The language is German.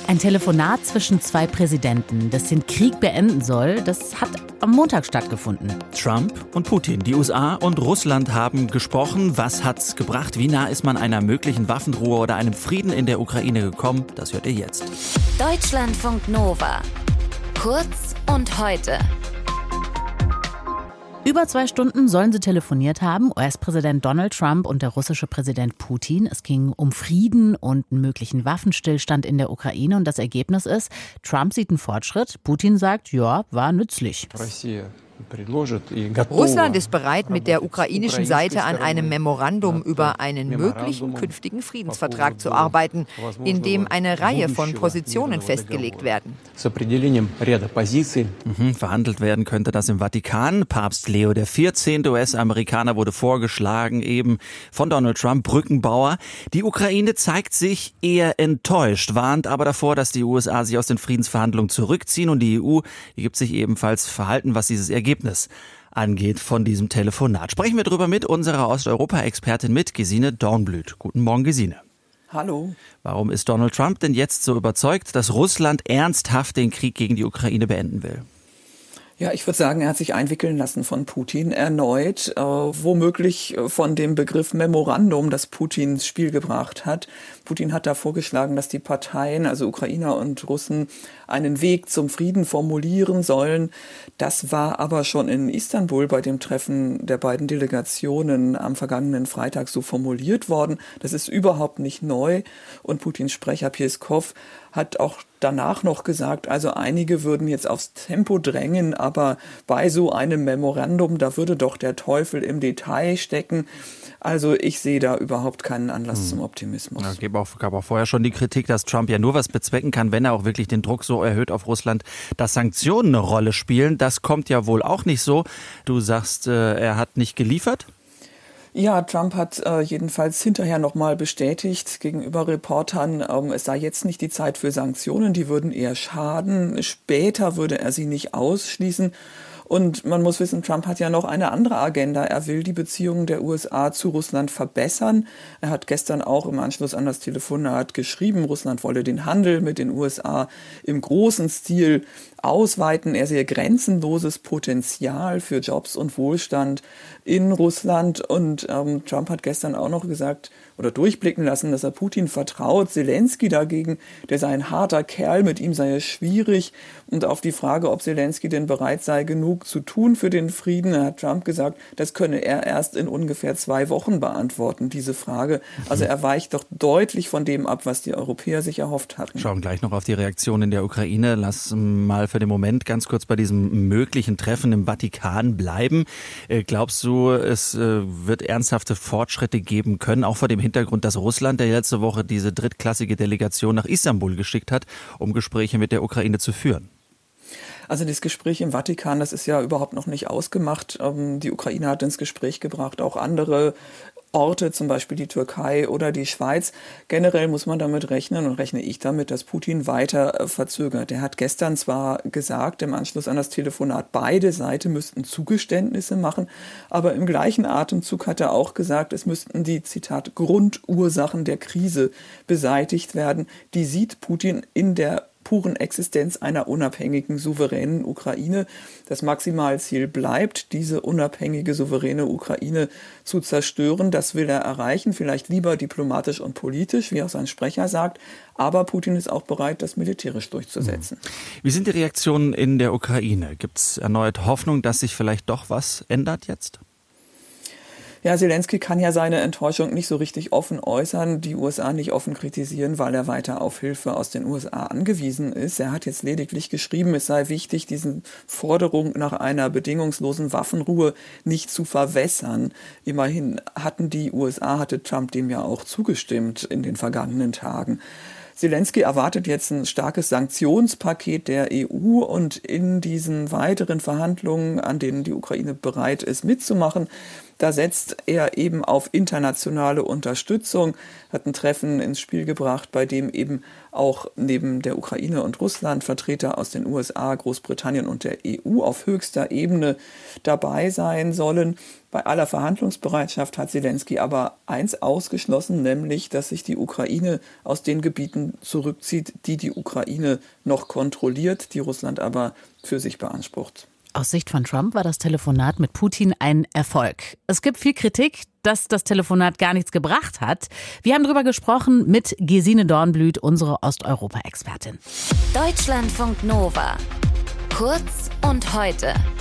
Ein Telefonat zwischen zwei Präsidenten, das den Krieg beenden soll, das hat am Montag stattgefunden. Trump und Putin, die USA und Russland haben gesprochen. Was hat's gebracht? Wie nah ist man einer möglichen Waffenruhe oder einem Frieden in der Ukraine gekommen? Das hört ihr jetzt. Deutschlandfunk Nova. Kurz und heute. Über 2 Stunden sollen sie telefoniert haben, US-Präsident Donald Trump und der russische Präsident Putin. Es ging um Frieden und einen möglichen Waffenstillstand in der Ukraine. Und das Ergebnis ist, Trump sieht einen Fortschritt, Putin sagt, ja, war nützlich. Russland ist bereit, mit der ukrainischen Seite an einem Memorandum über einen möglichen künftigen Friedensvertrag zu arbeiten, in dem eine Reihe von Positionen festgelegt werden. Verhandelt werden könnte das im Vatikan. Papst Leo XIV., US-Amerikaner, wurde vorgeschlagen, eben von Donald Trump, Brückenbauer. Die Ukraine zeigt sich eher enttäuscht, warnt aber davor, dass die USA sich aus den Friedensverhandlungen zurückziehen und die EU, die gibt sich ebenfalls verhalten, was dieses Ergebnis angeht von diesem Telefonat. Sprechen wir drüber mit unserer Osteuropa-Expertin mit Gesine Dornblüt. Guten Morgen, Gesine. Hallo. Warum ist Donald Trump denn jetzt so überzeugt, dass Russland ernsthaft den Krieg gegen die Ukraine beenden will? Ja, ich würde sagen, er hat sich einwickeln lassen von Putin erneut, womöglich von dem Begriff Memorandum, das Putin ins Spiel gebracht hat. Putin hat da vorgeschlagen, dass die Parteien, also Ukrainer und Russen, einen Weg zum Frieden formulieren sollen. Das war aber schon in Istanbul bei dem Treffen der beiden Delegationen am vergangenen Freitag so formuliert worden. Das ist überhaupt nicht neu. Und Putins Sprecher Peskov hat auch danach noch gesagt, also einige würden jetzt aufs Tempo drängen, aber bei so einem Memorandum, da würde doch der Teufel im Detail stecken. Also ich sehe da überhaupt keinen Anlass zum Optimismus. Ja, gab auch vorher schon die Kritik, dass Trump ja nur was bezwecken kann, wenn er auch wirklich den Druck so erhöht auf Russland, dass Sanktionen eine Rolle spielen. Das kommt ja wohl auch nicht so. Du sagst, er hat nicht geliefert? Ja, Trump hat jedenfalls hinterher nochmal bestätigt gegenüber Reportern, es sei jetzt nicht die Zeit für Sanktionen, die würden eher schaden. Später würde er sie nicht ausschließen. Und man muss wissen, Trump hat ja noch eine andere Agenda. Er will die Beziehungen der USA zu Russland verbessern. Er hat gestern auch im Anschluss an das Telefonat geschrieben, Russland wolle den Handel mit den USA im großen Stil ausweiten. Er sehe grenzenloses Potenzial für Jobs und Wohlstand in Russland. Und Trump hat gestern auch noch gesagt oder durchblicken lassen, dass er Putin vertraut. Zelensky dagegen, der sei ein harter Kerl, mit ihm sei es schwierig. Und auf die Frage, ob Zelensky denn bereit sei, genug zu tun für den Frieden, hat Trump gesagt, das könne er erst in ungefähr 2 Wochen beantworten, diese Frage. Also er weicht doch deutlich von dem ab, was die Europäer sich erhofft hatten. Schauen gleich noch auf die Reaktion in der Ukraine. Lass mal für den Moment ganz kurz bei diesem möglichen Treffen im Vatikan bleiben. Glaubst du, es wird ernsthafte Fortschritte geben können, auch vor dem Hintergrund, dass Russland der letzte Woche diese drittklassige Delegation nach Istanbul geschickt hat, um Gespräche mit der Ukraine zu führen? Also das Gespräch im Vatikan, das ist ja überhaupt noch nicht ausgemacht. Die Ukraine hat ins Gespräch gebracht, auch andere Orte, zum Beispiel die Türkei oder die Schweiz. Generell muss man damit rechnen und rechne ich damit, dass Putin weiter verzögert. Er hat gestern zwar gesagt, im Anschluss an das Telefonat, beide Seiten müssten Zugeständnisse machen, aber im gleichen Atemzug hat er auch gesagt, es müssten die, Zitat, Grundursachen der Krise beseitigt werden. Die sieht Putin in der puren Existenz einer unabhängigen, souveränen Ukraine. Das Maximalziel bleibt, diese unabhängige, souveräne Ukraine zu zerstören. Das will er erreichen, vielleicht lieber diplomatisch und politisch, wie auch sein Sprecher sagt. Aber Putin ist auch bereit, das militärisch durchzusetzen. Wie sind die Reaktionen in der Ukraine? Gibt es erneut Hoffnung, dass sich vielleicht doch was ändert jetzt? Ja, Zelensky kann ja seine Enttäuschung nicht so richtig offen äußern, die USA nicht offen kritisieren, weil er weiter auf Hilfe aus den USA angewiesen ist. Er hat jetzt lediglich geschrieben, es sei wichtig, diese Forderung nach einer bedingungslosen Waffenruhe nicht zu verwässern. Immerhin hatte Trump dem ja auch zugestimmt in den vergangenen Tagen. Zelensky erwartet jetzt ein starkes Sanktionspaket der EU und in diesen weiteren Verhandlungen, an denen die Ukraine bereit ist mitzumachen, Da setzt er eben auf internationale Unterstützung, hat ein Treffen ins Spiel gebracht, bei dem eben auch neben der Ukraine und Russland Vertreter aus den USA, Großbritannien und der EU auf höchster Ebene dabei sein sollen. Bei aller Verhandlungsbereitschaft hat Zelensky aber eins ausgeschlossen, nämlich, dass sich die Ukraine aus den Gebieten zurückzieht, die Ukraine noch kontrolliert, die Russland aber für sich beansprucht. Aus Sicht von Trump war das Telefonat mit Putin ein Erfolg. Es gibt viel Kritik, dass das Telefonat gar nichts gebracht hat. Wir haben darüber gesprochen mit Gesine Dornblüt, unsere Osteuropa-Expertin. Deutschlandfunk Nova. Kurz und heute.